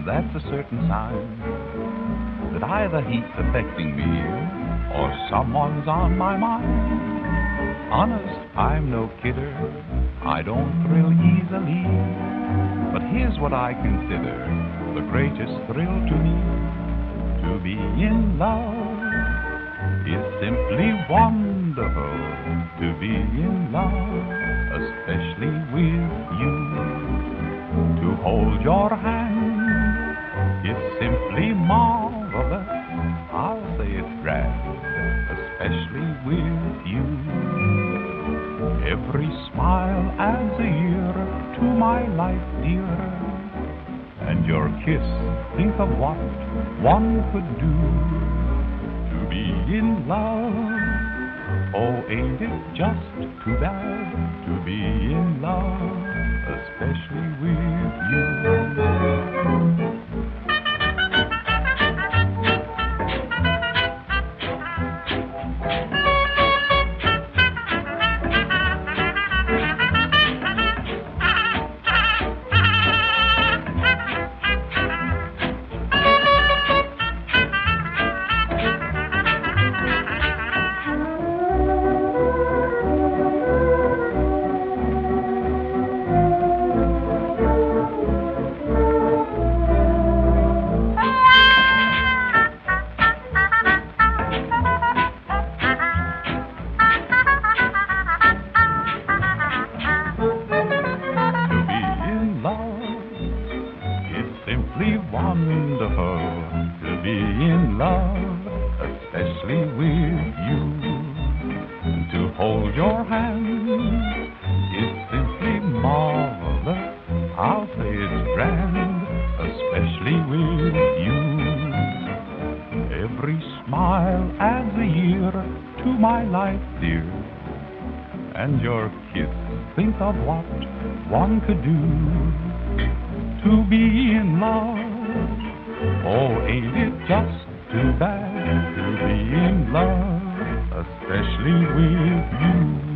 that's a certain sign that either he's affecting me or someone's on my mind. Honest, I'm no kidder, I don't thrill easily, but here's what I consider the greatest thrill to me. To be in love is simply wonderful. To be in love, especially with you. To hold your hand is simply marvelous. I'll say it's grand, especially with you. Every smile adds a year to my life, dear, and your kiss, think of what one could do. To be in love, oh, ain't it just too bad to be in love, especially with you. Wonderful to be in love, especially with you. To hold your hand is simply marvelous. I'll say it's grand, especially with you. Every smile adds a year to my life, dear, and your kiss, think of what one could do to be in love. Oh, ain't it just too bad to be in love, especially with you.